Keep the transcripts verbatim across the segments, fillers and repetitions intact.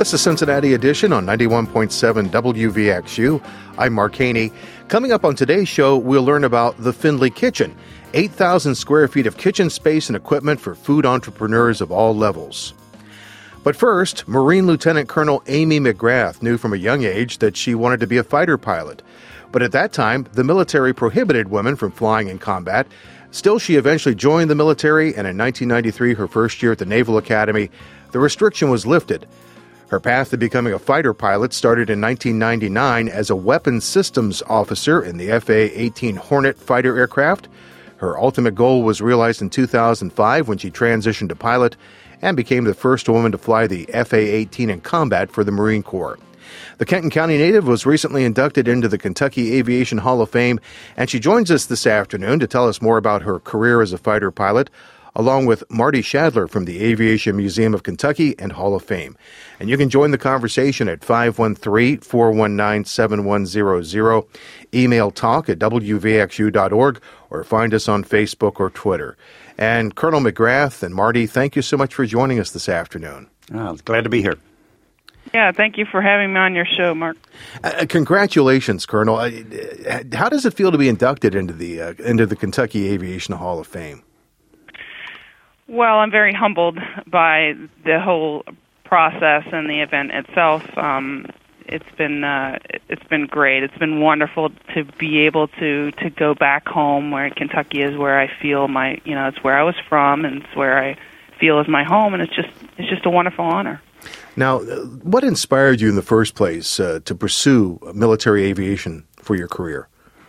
It's the Cincinnati edition on ninety-one point seven W V X U. I'm Mark Haney. Coming up on today's show, we'll learn about the Findlay Kitchen, eight thousand square feet of kitchen space and equipment for food entrepreneurs of all levels. But first, Marine Lieutenant Colonel Amy McGrath knew from a young age that she wanted to be a fighter pilot. But at that time, the military prohibited women from flying in combat. Still, she eventually joined the military, and in nineteen ninety-three, her first year at the Naval Academy, the restriction was lifted. Her path to becoming a fighter pilot started in nineteen ninety-nine as a weapons systems officer in the F A eighteen Hornet fighter aircraft. Her ultimate goal was realized in two thousand five when she transitioned to pilot and became the first woman to fly the F A eighteen in combat for the Marine Corps. The Kenton County native was recently inducted into the Kentucky Aviation Hall of Fame, and she joins us this afternoon to tell us more about her career as a fighter pilot, along with Marty Shadler from the Aviation Museum of Kentucky and Hall of Fame. And you can join the conversation at five one three, four one nine, seven one zero zero, email talk at w v x u dot org, or find us on Facebook or Twitter. And Colonel McGrath and Marty, thank you so much for joining us this afternoon. Oh, glad to be here. Yeah, thank you for having me on your show, Mark. Uh, congratulations, Colonel. Uh, how does it feel to be inducted into the uh, into the Kentucky Aviation Hall of Fame? Well, I'm very humbled by the whole process and the event itself. Um, it's been uh, it's been great. It's been wonderful to be able to, to go back home, where Kentucky is where I feel my you know it's where I was from, and it's where I feel is my home, and it's just it's just a wonderful honor. Now, what inspired you in the first place uh, to pursue military aviation for your career?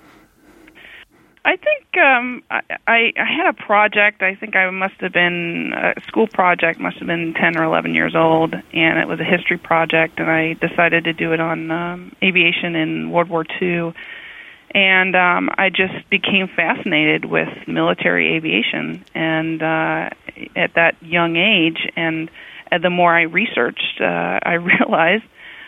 I think um, I, I had a project. I think I must have been, a school project must have been ten or eleven years old, and it was a history project, and I decided to do it on um, aviation in World War Two. And um, I just became fascinated with military aviation, and uh, at that young age, and the more I researched, uh, I realized,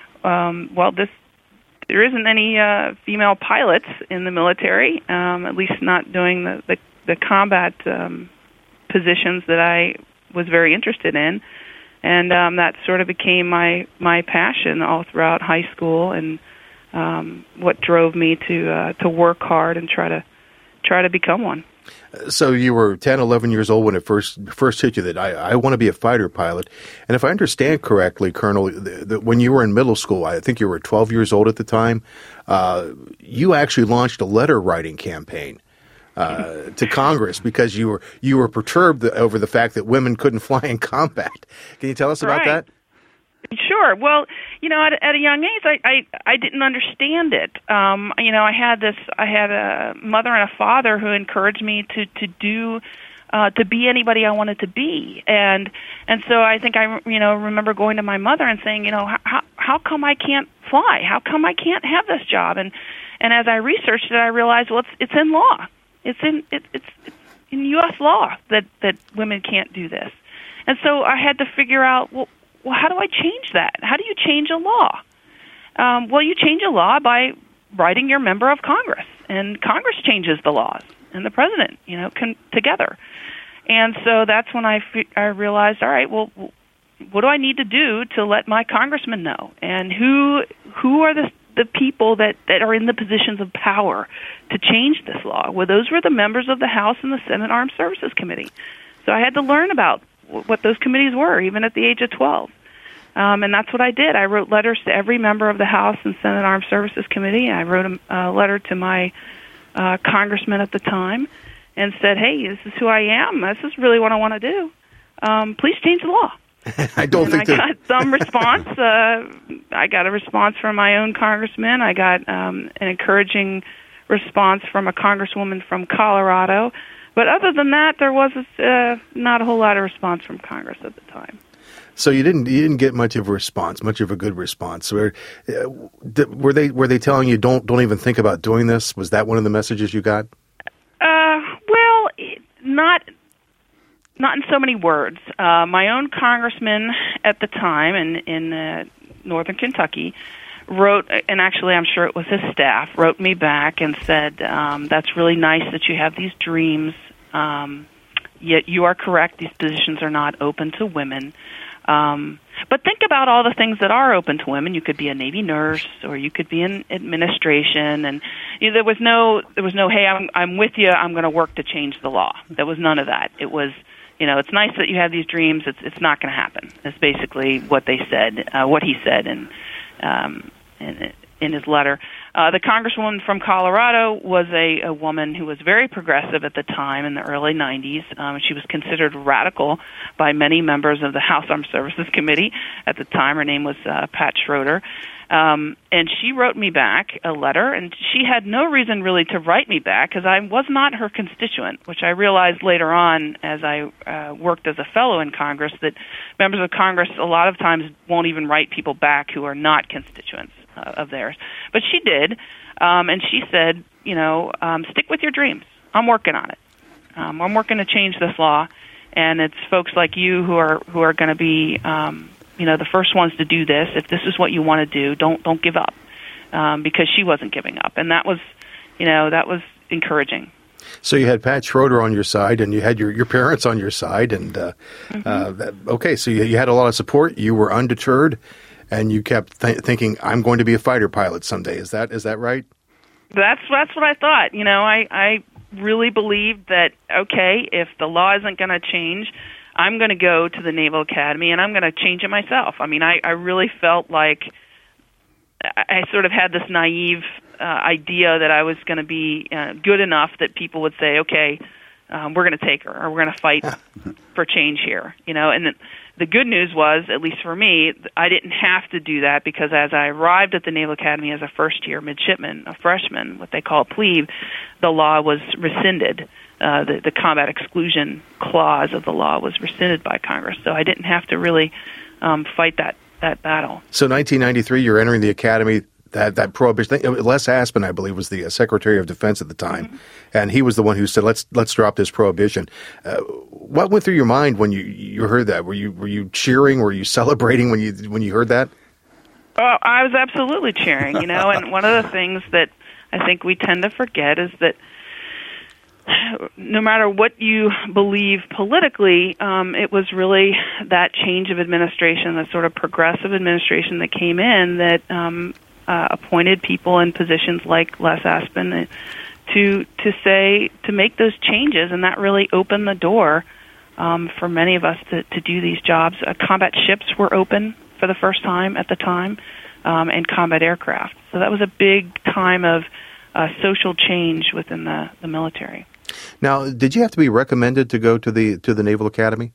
um, well, this there isn't any uh, female pilots in the military, um, at least not doing the, the, the combat um, positions that I was very interested in. And um, that sort of became my, my passion all throughout high school, and um, what drove me to uh, to work hard and try to try to become one. So you were ten, eleven years old when it first first hit you that I, I want to be a fighter pilot. And if I understand correctly, Colonel, the, the, when you were in middle school, I think you were twelve years old at the time, uh, you actually launched a letter writing campaign uh, to Congress because you were you were perturbed over the fact that women couldn't fly in combat. Can you tell us about right. that? Sure. Well, you know, at, at a young age, I, I, I didn't understand it. Um, you know, I had this, I had a mother and a father who encouraged me to, to do, uh, to be anybody I wanted to be. And, and so I think I, you know, remember going to my mother and saying, you know, how, how come I can't fly? How come I can't have this job? And, and as I researched it, I realized, well, it's, it's in law. It's in, it, it's, it's in U S law that, that women can't do this. And so I had to figure out, well, Well, how do I change that? How do you change a law? Um, well, you change a law by writing your member of Congress, and Congress changes the laws, and the president, you know, can, together. And so that's when I, I realized, all right, well, what do I need to do to let my congressman know? And who who are the the people that, that are in the positions of power to change this law? Well, those were the members of the House and the Senate Armed Services Committee. So I had to learn about what those committees were, even at the age of twelve. Um, and that's what I did. I wrote letters to every member of the House and Senate Armed Services Committee. I wrote a uh, letter to my uh, congressman at the time and said, hey, this is who I am. This is really what I want to do. Um, please change the law. I don't and think I that... got some response. Uh, I got a response from my own congressman. I got um, an encouraging response from a congresswoman from Colorado. But other than that, there was uh, not a whole lot of response from Congress at the time. So you didn't you didn't get much of a response, much of a good response. Were, uh, were they were they telling you don't don't even think about doing this? Was that one of the messages you got? Uh, well, not not in so many words. Uh, my own congressman at the time in in uh, northern Kentucky wrote, and actually I'm sure it was his staff, wrote me back and said, um, that's really nice that you have these dreams, um, yet you are correct, these positions are not open to women. Um, but think about all the things that are open to women. You could be a Navy nurse, or you could be in administration, and you know, there was no there was no hey, I'm I'm with you. I'm going to work to change the law. There was none of that. It was, you know, it's nice that you have these dreams. It's it's not going to happen. That's basically what they said, uh, what he said, and um, in, in his letter. Uh, the congresswoman from Colorado was a, a woman who was very progressive at the time in the early nineties. Um, she was considered radical by many members of the House Armed Services Committee at the time. Her name was uh, Pat Schroeder. Um, and she wrote me back a letter, and she had no reason really to write me back because I was not her constituent, which I realized later on as I uh, worked as a fellow in Congress, that members of Congress a lot of times won't even write people back who are not constituents uh, of theirs. But she did, um, and she said, you know, um, stick with your dreams. I'm working on it. Um, I'm working to change this law, and it's folks like you who are who are going to be um, you know, the first ones to do this. If this is what you want to do, don't don't give up, um, because she wasn't giving up, and that was, you know, that was encouraging. So you had Pat Schroeder on your side, and you had your, your parents on your side, and uh, mm-hmm. uh, that, okay, so you, you had a lot of support. You were undeterred, and you kept th- thinking, "I'm going to be a fighter pilot someday." Is that is that right? That's that's what I thought. You know, I I really believed that okay, if the law isn't going to change, I'm going to go to the Naval Academy, and I'm going to change it myself. I mean, I, I really felt like I sort of had this naive uh, idea that I was going to be uh, good enough that people would say, okay, um, we're going to take her, or we're going to fight for change here. You know, and the, the good news was, at least for me, I didn't have to do that, because as I arrived at the Naval Academy as a first-year midshipman, a freshman, what they call a plebe, the law was rescinded. Uh, the, the combat exclusion clause of the law was rescinded by Congress, so I didn't have to really um, fight that, that battle. So nineteen ninety-three, you're entering the Academy, that, that prohibition. Les Aspin, I believe, was the uh, Secretary of Defense at the time, mm-hmm. and he was the one who said, let's let's drop this prohibition. Uh, what went through your mind when you, you heard that? Were you were you cheering? Were you celebrating when you when you heard that? Oh, I was absolutely cheering, you know, and one of the things that I think we tend to forget is that no matter what you believe politically, um, it was really that change of administration, that sort of progressive administration that came in, that um, uh, appointed people in positions like Les Aspin to to say to make those changes, and that really opened the door um, for many of us to, to do these jobs. Uh, combat ships were open for the first time at the time, um, and combat aircraft. So that was a big time of uh, social change within the, the military. Now, did you have to be recommended to go to the to the Naval Academy?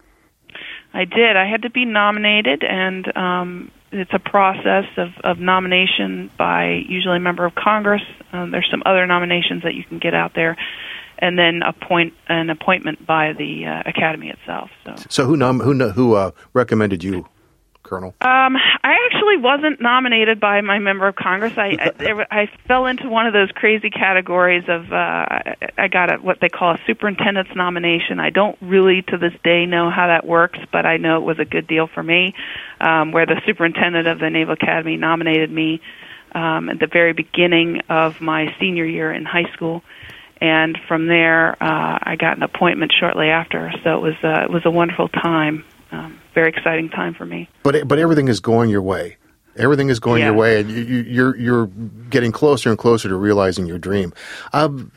I did. I had to be nominated, and um, it's a process of, of nomination by usually a member of Congress. Um, there's some other nominations that you can get out there, and then appoint an appointment by the uh, Academy itself. So, so who nom- who who uh, recommended you, Colonel? Um, I actually wasn't nominated by my member of Congress. I, I, I fell into one of those crazy categories of, uh, I got a, what they call a superintendent's nomination. I don't really to this day know how that works, but I know it was a good deal for me, um, where the superintendent of the Naval Academy nominated me um, at the very beginning of my senior year in high school. And from there, uh, I got an appointment shortly after. So it was, uh, it was a wonderful time. Um, very exciting time for me. But but everything is going your way. Everything is going yeah. your way, and you, you, you're you're getting closer and closer to realizing your dream. Um,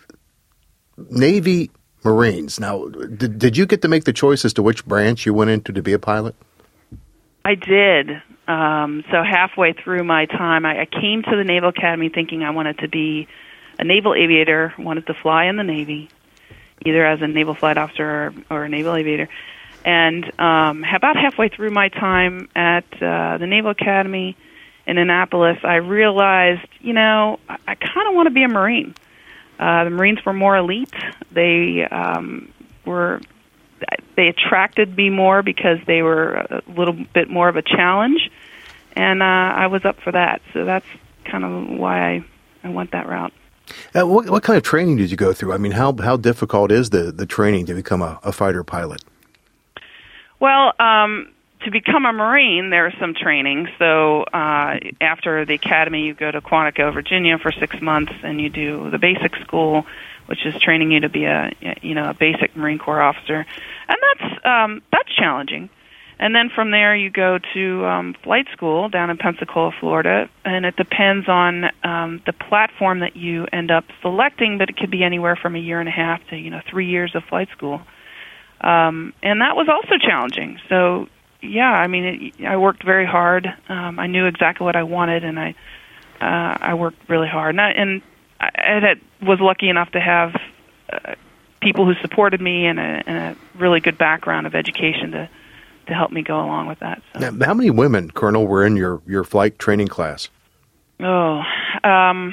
Navy Marines. Now, did did you get to make the choice as to which branch you went into to be a pilot? I did. Um, so halfway through my time, I, I came to the Naval Academy thinking I wanted to be a naval aviator, wanted to fly in the Navy, either as a naval flight officer or, or a naval aviator. And um, about halfway through my time at uh, the Naval Academy in Annapolis, I realized, you know, I, I kind of want to be a Marine. Uh, the Marines were more elite. They um, were they attracted me more because they were a little bit more of a challenge, and uh, I was up for that. So that's kind of why I, I went that route. Uh, what, what kind of training did you go through? I mean, how how difficult is the, the training to become a, a fighter pilot? Well, um, to become a Marine, there's some training. So uh, after the academy, you go to Quantico, Virginia for six months, and you do the basic school, which is training you to be a you know a basic Marine Corps officer, and that's um, that's challenging. And then from there, you go to um, flight school down in Pensacola, Florida, and it depends on um, the platform that you end up selecting, but it could be anywhere from a year and a half to, you know, three years of flight school. Um, and that was also challenging. So, yeah, I mean, it, I worked very hard. Um, I knew exactly what I wanted, and I uh, I worked really hard. And I, and I had, was lucky enough to have uh, people who supported me and a, and a really good background of education to to help me go along with that. So. Now, how many women, Colonel, were in your, your flight training class? Oh, um,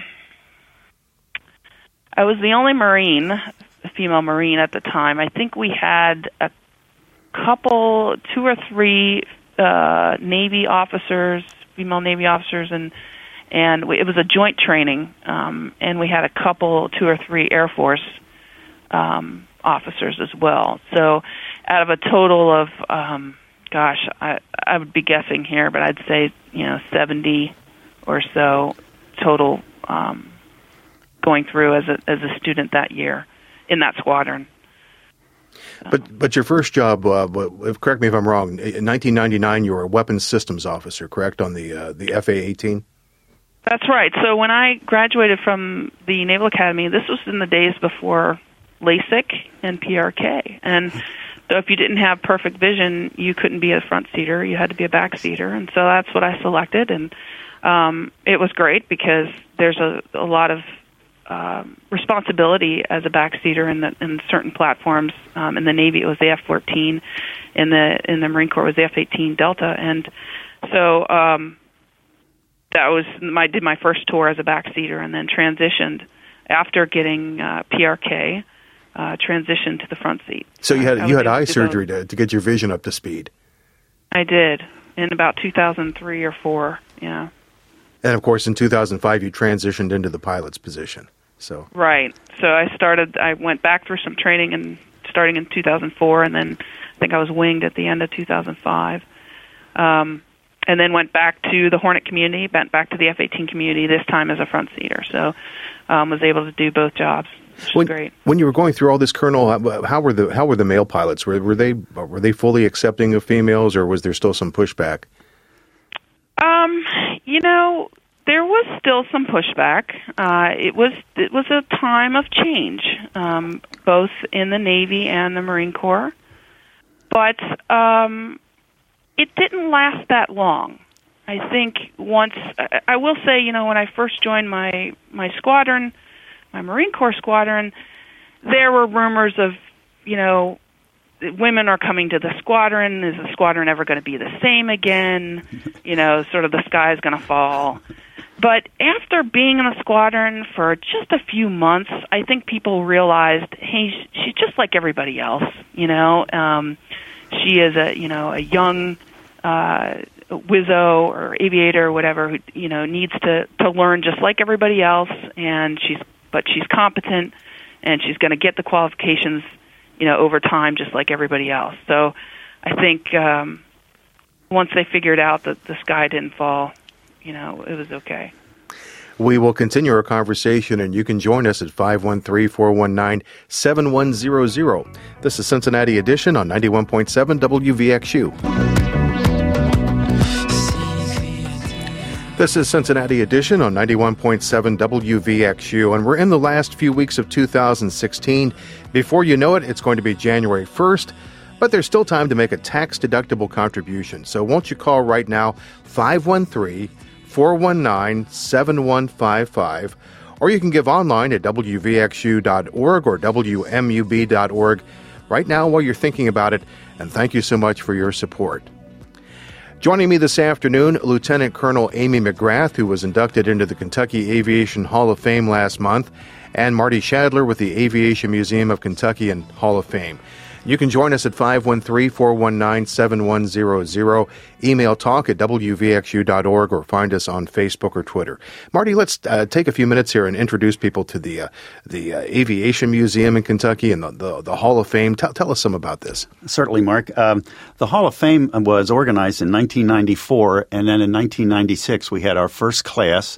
I was the only Marine, a female Marine at the time. I think we had a couple, two or three uh, Navy officers, female Navy officers, and and we, it was a joint training, um, and we had a couple, two or three Air Force um, officers as well. So out of a total of... Um, Gosh, I I would be guessing here, but I'd say, you know, seventy or so total um, going through as a as a student that year in that squadron. So. But but your first job, uh, correct me if I'm wrong, in nineteen ninety-nine you were a weapons systems officer, correct, on the uh, the F A eighteen? That's right. So when I graduated from the Naval Academy, this was in the days before LASIK and P R K, and so if you didn't have perfect vision, you couldn't be a front seater. You had to be a back seater, and so that's what I selected. And um, it was great because there's a, a lot of um, responsibility as a back seater in, the, in certain platforms. Um, in the Navy, it was the F fourteen. In the in the Marine Corps, it was the F eighteen Delta. And so um, that was my did my first tour as a back seater, and then transitioned after getting uh, P R K. Uh, transition to the front seat. So you had I you had eye to surgery to, to get your vision up to speed. I did in about two thousand three or four. Yeah. And of course, in two thousand five, you transitioned into the pilot's position. So right. So I started. I went back through some training and starting in two thousand four, and then I think I was winged at the end of two thousand five. Um, and then went back to the Hornet community, went back to the F eighteen community. This time as a front seater. So um, was able to do both jobs. When, great. when you were going through all this, Colonel, how, how were the how were the male pilots? Were were they were they fully accepting of females, or was there still some pushback? Um, you know, there was still some pushback. Uh, it was it was a time of change, um, both in the Navy and the Marine Corps, but um, it didn't last that long. I think once I, I will say, you know, when I first joined my my squadron. My Marine Corps squadron, there were rumors of, you know, women are coming to the squadron. Is the squadron ever going to be the same again? You know, sort of the sky is going to fall. But after being in the squadron for just a few months, I think people realized, hey, she's just like everybody else. You know, um, she is a, you know, a young uh, wizzo or aviator or whatever who, you know, needs to, to learn just like everybody else, and she's but she's competent, and she's going to get the qualifications, you know, over time, just like everybody else. So I think um, once they figured out that the sky didn't fall, you know, it was okay. We will continue our conversation, and you can join us at five one three, four one nine, seven one zero zero. This is Cincinnati Edition on ninety-one point seven W V X U. This is Cincinnati Edition on ninety-one point seven W V X U, and we're in the last few weeks of two thousand sixteen. Before you know it, it's going to be January first, but there's still time to make a tax-deductible contribution. So won't you call right now, five one three, four one nine, seven one five five, or you can give online at W V X U dot org or W M U B dot org right now while you're thinking about it, and thank you so much for your support. Joining me this afternoon, Lieutenant Colonel Amy McGrath, who was inducted into the Kentucky Aviation Hall of Fame last month, and Marty Shadler with the Aviation Museum of Kentucky and Hall of Fame. You can join us at five one three, four one nine, seven one zero zero, email talk at W V X U dot org, or find us on Facebook or Twitter. Marty, let's uh, take a few minutes here and introduce people to the uh, the uh, Aviation Museum in Kentucky and the, the, the Hall of Fame. Tell, tell us some about this. Certainly, Mark. Um, the Hall of Fame was organized in nineteen ninety-four, and then in nineteen ninety-six we had our first class.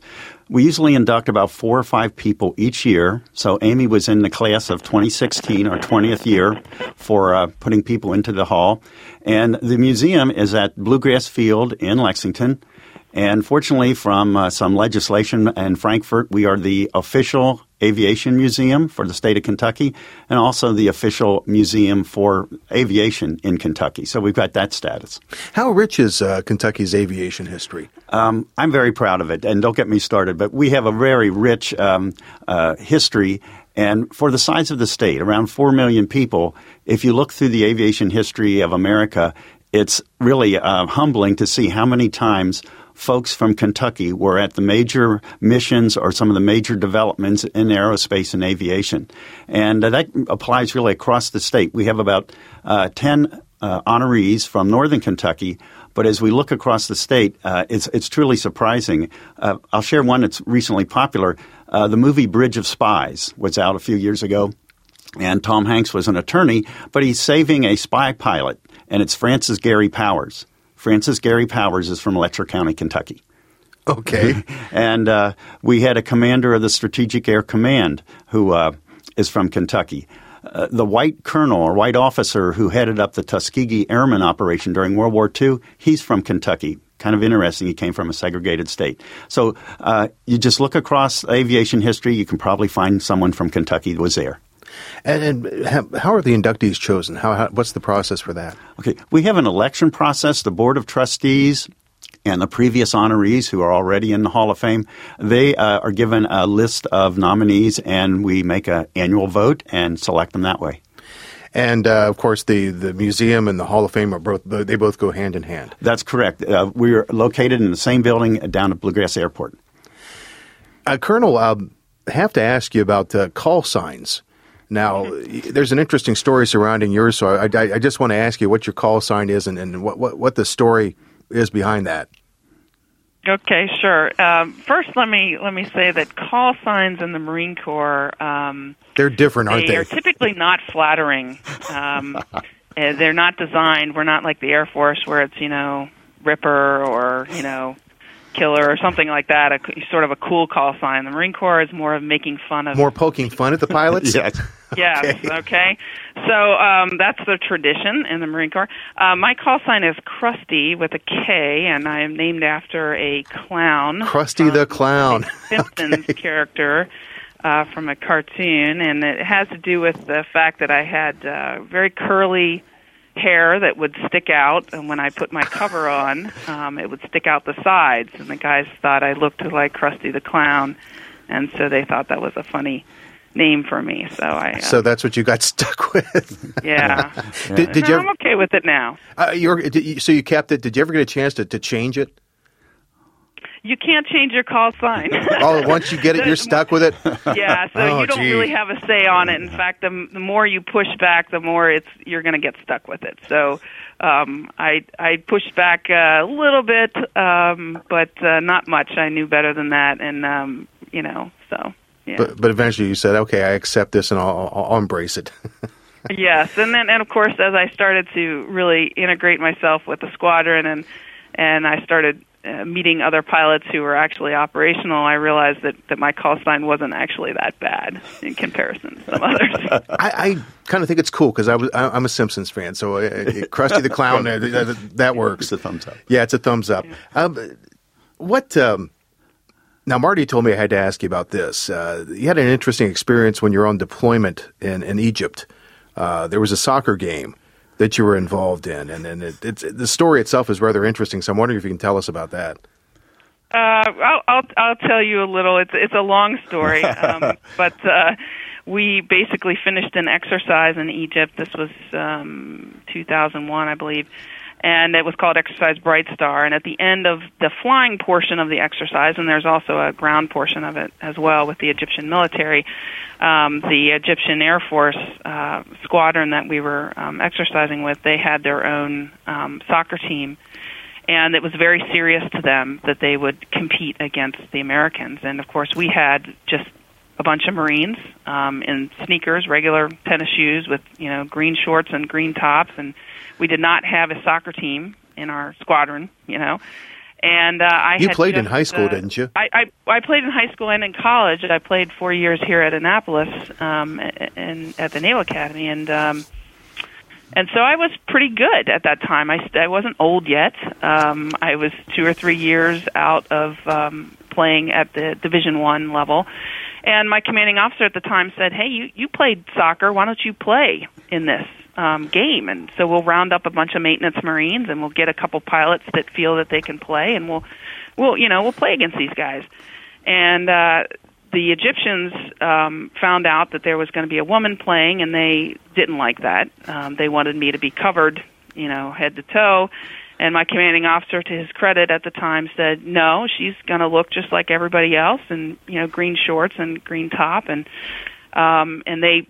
We usually induct about four or five people each year. So Amy was in the class of twenty sixteen, our twentieth year, for uh, putting people into the hall. And the museum is at Bluegrass Field in Lexington. And fortunately, from uh, some legislation in Frankfort, we are the official aviation museum for the state of Kentucky and also the official museum for aviation in Kentucky. So we've got that status. How rich is uh, Kentucky's aviation history? Um, I'm very proud of it, and don't get me started, but we have a very rich um, uh, history. And for the size of the state, around four million people, if you look through the aviation history of America, it's really uh, humbling to see how many times folks from Kentucky were at the major missions or some of the major developments in aerospace and aviation. And uh, that applies really across the state. We have about uh, ten uh, honorees from northern Kentucky. But as we look across the state, uh, it's, it's truly surprising. Uh, I'll share one that's recently popular. Uh, the movie Bridge of Spies was out a few years ago. And Tom Hanks was an attorney, but he's saving a spy pilot. And it's Francis Gary Powers. Francis Gary Powers is from Letcher County, Kentucky. Okay. And uh, we had a commander of the Strategic Air Command who uh, is from Kentucky. Uh, the white colonel or white officer who headed up the Tuskegee Airmen operation during World War Two, he's from Kentucky. Kind of interesting. He came from a segregated state. So uh, you just look across aviation history, you can probably find someone from Kentucky that was there. And, and how are the inductees chosen? How, how what's the process for that? Okay, we have an election process. The Board of Trustees and the previous honorees who are already in the Hall of Fame, they uh, are given a list of nominees, and we make an annual vote and select them that way. And, uh, of course, the, the museum and the Hall of Fame, are both they both go hand in hand. That's correct. Uh, we're located in the same building down at Bluegrass Airport. Uh, Colonel, I have to ask you about uh, call signs. Now, there's an interesting story surrounding yours, so I, I, I just want to ask you what your call sign is and, and what, what, what the story is behind that. Okay, sure. Um, first, let me let me say that call signs in the Marine Corps um, they're different, aren't they? They are typically not flattering. Um, they're not designed. We're not like the Air Force, where it's you know Ripper or you know Killer or something like that. A sort of a cool call sign. The Marine Corps is more of making fun of more poking fun at the pilots. Yes. Yes, okay. okay. So um, that's the tradition in the Marine Corps. Uh, my call sign is Krusty with a K, and I am named after a clown. Krusty the Clown. Simpsons okay. character uh, from a cartoon, and it has to do with the fact that I had uh, very curly hair that would stick out, and when I put my cover on, um, it would stick out the sides, and the guys thought I looked like Krusty the Clown, and so they thought that was a funny name for me. So I. Uh, so that's what you got stuck with. Yeah. yeah. Did, did no, you ever, I'm okay with it now. Uh, you're, did you, so you kept it. Did you ever get a chance to, to change it? You can't change your call sign. Oh, once you get it, you're stuck with it? Yeah, so oh, you don't gee. really have a say on it. In fact, the, the more you push back, the more it's you're going to get stuck with it. So um, I I pushed back a little bit, um, but uh, not much. I knew better than that, and, um, you know, so, yeah. But, but eventually you said, okay, I accept this and I'll, I'll, I'll embrace it. Yes, and then, and of course, as I started to really integrate myself with the squadron and, and I started Uh, meeting other pilots who were actually operational, I realized that, that my call sign wasn't actually that bad in comparison to some others. I, I kind of think it's cool because I was I, I'm a Simpsons fan, so uh, Krusty the Clown uh, that, that works. It's a thumbs up. Yeah, it's a thumbs up. Yeah. Um, what? Um, now, Marty told me I had to ask you about this. Uh, you had an interesting experience when you were on deployment in in Egypt. Uh, there was a soccer game that you were involved in, and, and it, it's, the story itself is rather interesting, so I'm wondering if you can tell us about that. Uh, I'll, I'll, I'll tell you a little. It's, it's a long story, um, but uh, we basically finished an exercise in Egypt. This was um, two thousand one, I believe, and it was called Exercise Bright Star, and at the end of the flying portion of the exercise, and there's also a ground portion of it as well with the Egyptian military, Um, the Egyptian Air Force uh, squadron that we were um, exercising with, they had their own um, soccer team, and it was very serious to them that they would compete against the Americans. And, of course, we had just a bunch of Marines um, in sneakers, regular tennis shoes with, you know, green shorts and green tops, and we did not have a soccer team in our squadron, you know. And uh, I you had played just, in high school, uh, didn't you? I, I I played in high school and in college. I played four years here at Annapolis, um, and at the Naval Academy, and um, and so I was pretty good at that time. I I wasn't old yet. Um, I was two or three years out of um, playing at the Division One level, and my commanding officer at the time said, "Hey, you you played soccer. Why don't you play in this Um, game?" And so we'll round up a bunch of maintenance Marines, and we'll get a couple pilots that feel that they can play, and we'll, we'll, you know, we'll play against these guys. And uh, the Egyptians um, found out that there was going to be a woman playing, and they didn't like that. Um, they wanted me to be covered, you know, head to toe. And my commanding officer, to his credit at the time, said, "No, she's going to look just like everybody else, and you know, green shorts and green top." And um, and they.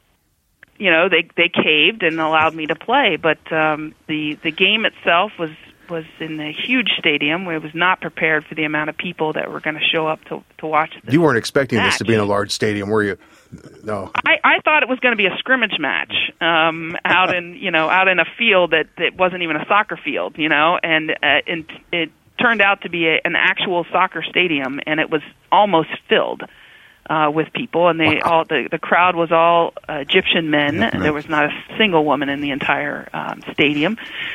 You know, they they caved and allowed me to play, but um, the the game itself was was in a huge stadium where it was not prepared for the amount of people that were going to show up to to watch this. You weren't expecting match. this to be in a large stadium, were you? No. I, I thought it was going to be a scrimmage match um, out in you know out in a field that, that wasn't even a soccer field, you know, and uh, and it turned out to be a, an actual soccer stadium, and it was almost filled. Uh, with people, and they wow. all the, the crowd was all uh, Egyptian men. Mm-hmm. There was not a single woman in the entire um, stadium,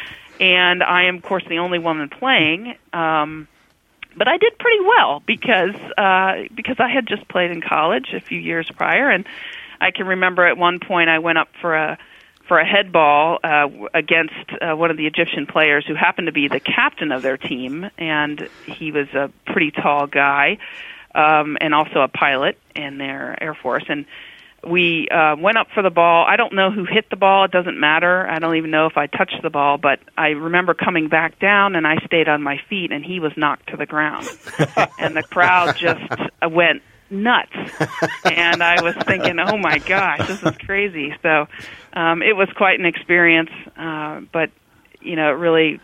and I am, of course, the only woman playing. Um, but I did pretty well because uh, because I had just played in college a few years prior, and I can remember at one point I went up for a for a head ball uh, against uh, one of the Egyptian players who happened to be the captain of their team, and he was a pretty tall guy. Um, and also a pilot in their Air Force. And we uh, went up for the ball. I don't know who hit the ball. It doesn't matter. I don't even know if I touched the ball. But I remember coming back down, and I stayed on my feet, and he was knocked to the ground. And the crowd just went nuts. And I was thinking, oh, my gosh, this is crazy. So um, it was quite an experience. Uh, but, you know, it really...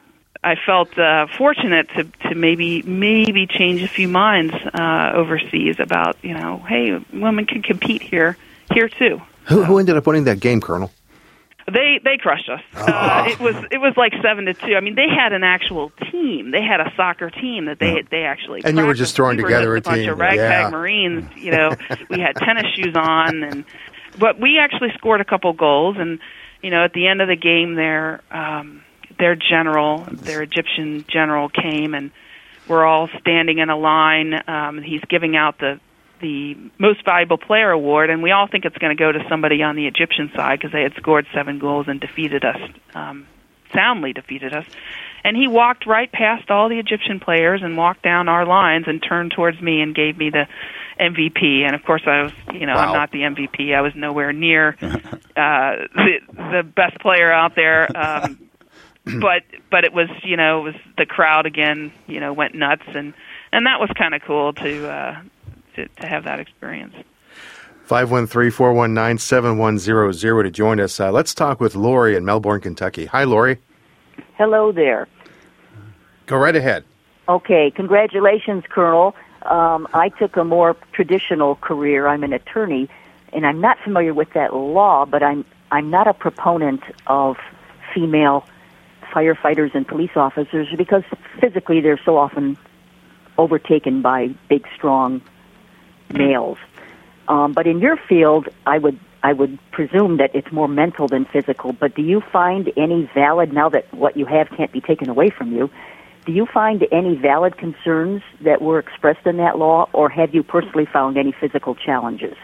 I felt uh, fortunate to, to maybe maybe change a few minds uh, overseas about, you know, hey, women can compete here here too. Who, who ended up winning that game, Colonel? They they crushed us. Oh. Uh, it was it was like seven to two. I mean, they had an actual team. They had a soccer team that they they actually. And you were just throwing we together were a just a bunch team. of ragtag yeah. Marines. You know, we had tennis shoes on, and but we actually scored a couple goals. And you know, at the end of the game, there. Um, Their general, their Egyptian general came, and we're all standing in a line. Um, he's giving out the the most valuable player award, and we all think it's going to go to somebody on the Egyptian side because they had scored seven goals and defeated us, um, soundly defeated us. And he walked right past all the Egyptian players and walked down our lines and turned towards me and gave me the M V P. And of course, I was, you know, wow. I'm not the M V P. I was nowhere near uh, the the best player out there. Um, But but it was, you know, it was the crowd again, you know, went nuts, and, and that was kind of cool to, uh, to to have that experience. five one three, four one nine, seven one zero zero to join us. Uh, let's talk with Lori in Melbourne, Kentucky. Hi, Lori. Hello there. Go right ahead. Okay, congratulations, Colonel. Um, I took a more traditional career. I'm an attorney, and I'm not familiar with that law, but I'm I'm not a proponent of female firefighters and police officers because physically they're so often overtaken by big, strong males. Um, but in your field, I would I would presume that it's more mental than physical. But do you find any valid, now that what you have can't be taken away from you, do you find any valid concerns that were expressed in that law, or have you personally found any physical challenges?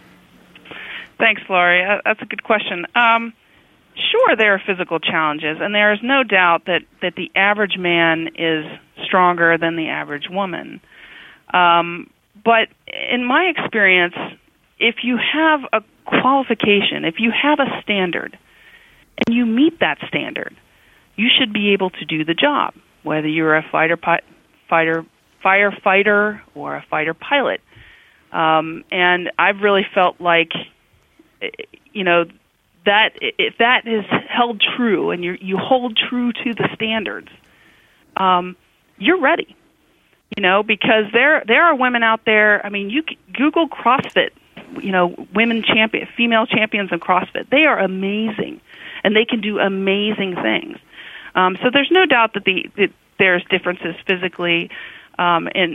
Thanks, Laurie. Uh, that's a good question. Um, Sure, there are physical challenges, and there is no doubt that, that the average man is stronger than the average woman. Um, but in my experience, if you have a qualification, if you have a standard, and you meet that standard, you should be able to do the job, whether you're a fighter, pi- fighter, firefighter or a fighter pilot. Um, and I've really felt like, you know, that if that is held true and you you hold true to the standards, um, you're ready. You know, because there there are women out there. I mean, you Google CrossFit. You know, women champion, female champions in CrossFit. They are amazing, and they can do amazing things. Um, so there's no doubt that the that there's differences physically. Um, in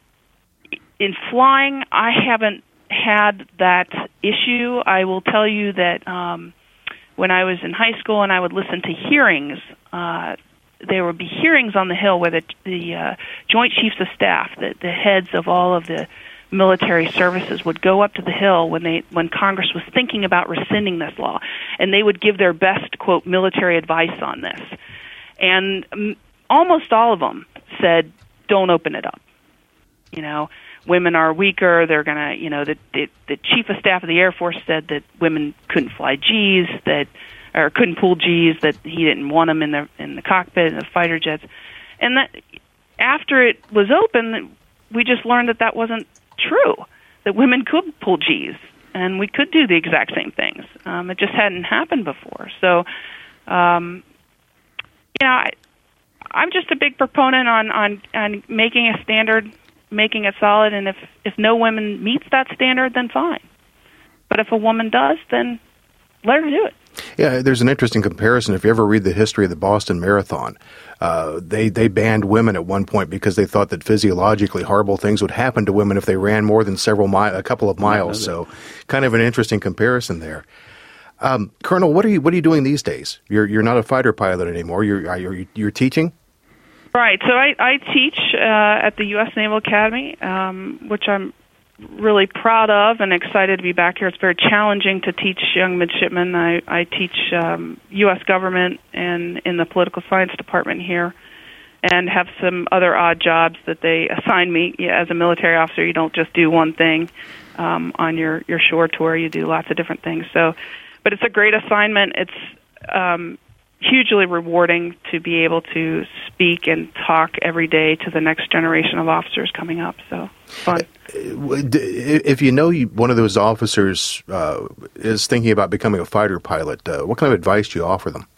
in flying, I haven't had that issue. I will tell you that um, when I was in high school and I would listen to hearings, uh, there would be hearings on the Hill where the, the uh, Joint Chiefs of Staff, the, the heads of all of the military services, would go up to the Hill when they when Congress was thinking about rescinding this law, and they would give their best, quote, military advice on this. And um, almost all of them said, don't open it up. You know, women are weaker. They're going to, you know, the, the the Chief of Staff of the Air Force said that women couldn't fly G's, that or couldn't pull G's, that he didn't want them in the in the cockpit in the fighter jets. And that after it was open, we just learned that that wasn't true, that women could pull G's and we could do the exact same things. Um, it just hadn't happened before. So, um, you know, I, I'm just a big proponent on, on, on making a standard, making it solid, and if, if no woman meets that standard, then fine. But if a woman does, then let her do it. Yeah, there's an interesting comparison. If you ever read the history of the Boston Marathon, uh, they, they banned women at one point because they thought that physiologically horrible things would happen to women if they ran more than several mi- a couple of miles. So kind of an interesting comparison there. Um, Colonel, what are you what are you doing these days? You're you're not a fighter pilot anymore. You're you're, you're teaching? Right. So I, I teach uh, at the U S Naval Academy, um, which I'm really proud of and excited to be back here. It's very challenging to teach young midshipmen. I, I teach um, U S government and in the political science department here, and have some other odd jobs that they assign me. As a military officer, you don't just do one thing um, on your, your shore tour. You do lots of different things. So, but it's a great assignment. It's um, hugely rewarding to be able to speak and talk every day to the next generation of officers coming up. So, fun. If you know you, one of those officers uh, is thinking about becoming a fighter pilot, uh, what kind of advice do you offer them?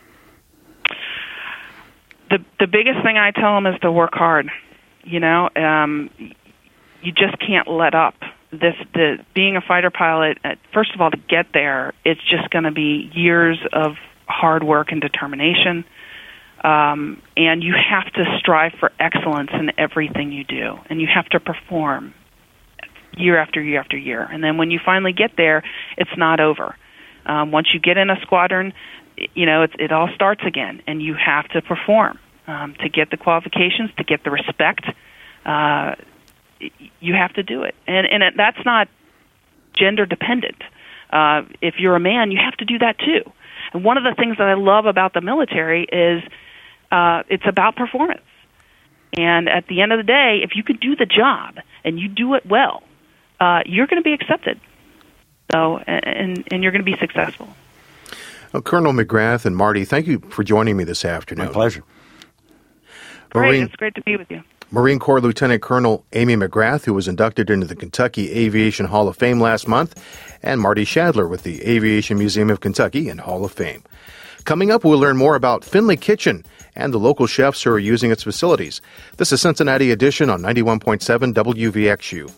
The the biggest thing I tell them is to work hard. You know, um, you just can't let up. This the being a fighter pilot. First of all, to get there, it's just going to be years of hard work and determination, um, and you have to strive for excellence in everything you do, and you have to perform year after year after year. And then when you finally get there, it's not over. Um, once you get in a squadron, you know, it, it all starts again, and you have to perform um, to get the qualifications, to get the respect. Uh, you have to do it, and and it, that's not gender dependent. Uh, if you're a man, you have to do that too. And one of the things that I love about the military is uh, it's about performance. And at the end of the day, if you can do the job and you do it well, uh, you're going to be accepted. So, and and you're going to be successful. Well, Colonel McGrath and Marty, thank you for joining me this afternoon. My pleasure. Great, Marine, it's great to be with you. Marine Corps Lieutenant Colonel Amy McGrath, who was inducted into the Kentucky Aviation Hall of Fame last month, and Marty Shadler with the Aviation Museum of Kentucky and Hall of Fame. Coming up, we'll learn more about Findlay Kitchen and the local chefs who are using its facilities. This is Cincinnati Edition on ninety-one point seven W V X U.